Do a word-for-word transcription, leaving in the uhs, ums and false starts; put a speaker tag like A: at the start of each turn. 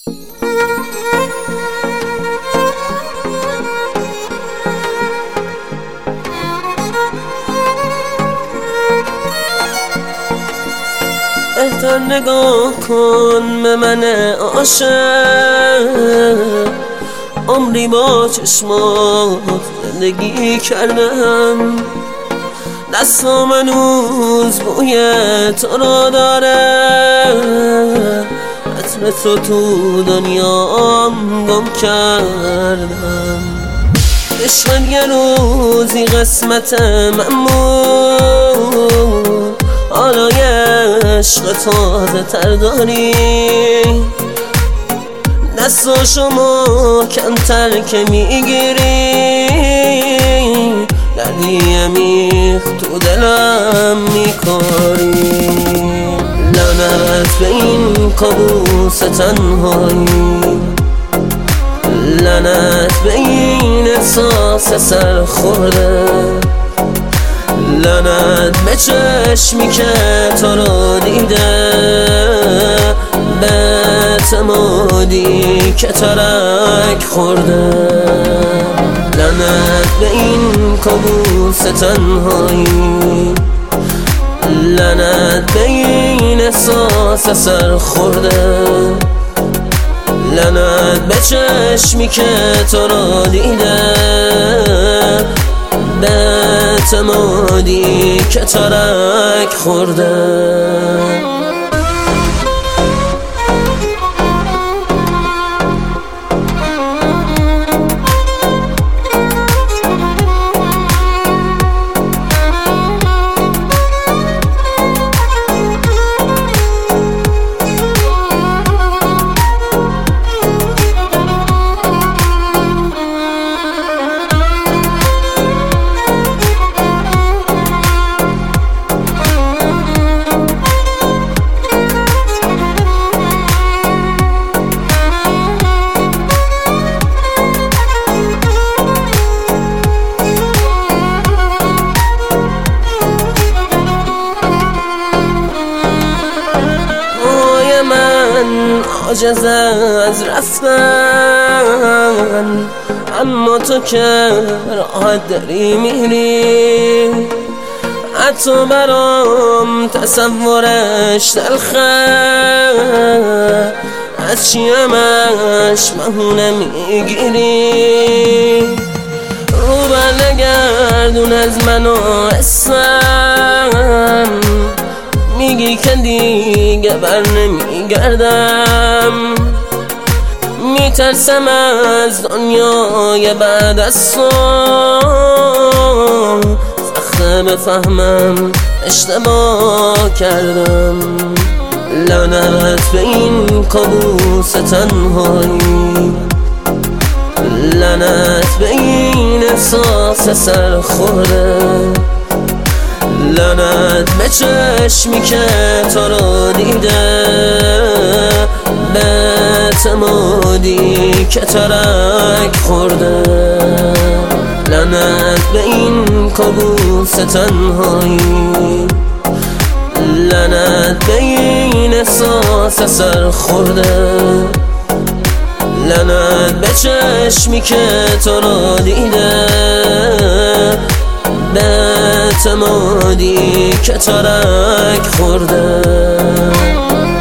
A: بهتر نگاه کن به من عاشق، عمری با چشمات زندگی کردم. دستام هنوز بوی تو را داره، عطر تو تو دنیام گم کردم. عشق یه روزی قسمت من بود، حالا یه عشق تازه تر داری. دستاشو محکم‌تر که میگیری، دردی میخ تو دلم میکاری. لعنت به این کابوس تنهایی، لعنت به این احساس سرخورده، لعنت به چشمی که تو رو دیده، به اعتمادی که ترک خورده. لعنت به این کابوس تنهایی، لعنت به این احساس سرخورده، لعنت به چشمی که تو رو دیده، به اعتمادی که ترک خورده. عاجز از رفتن، اما تو که راحت داری میری. حتی برام تصورش تلخه، از چیمش مهونه میگیری. رو برنگردون از من و اسم، میگی که دیگه بر نمیگردم. میترسم از دنیای بعد از تو، سخته بفهمم اشتباه کردم. لعنت به این کابوس تنهایی، لعنت به این احساس سرخورده، لعنت به چشمی که تو رو دیده، به اعتمادی که ترک خورده. لعنت به این کابوس تنهایی، لعنت به این احساس سرخورده، لعنت به چشمی که تو رو دیده، به اعتمادی که ترک خورده.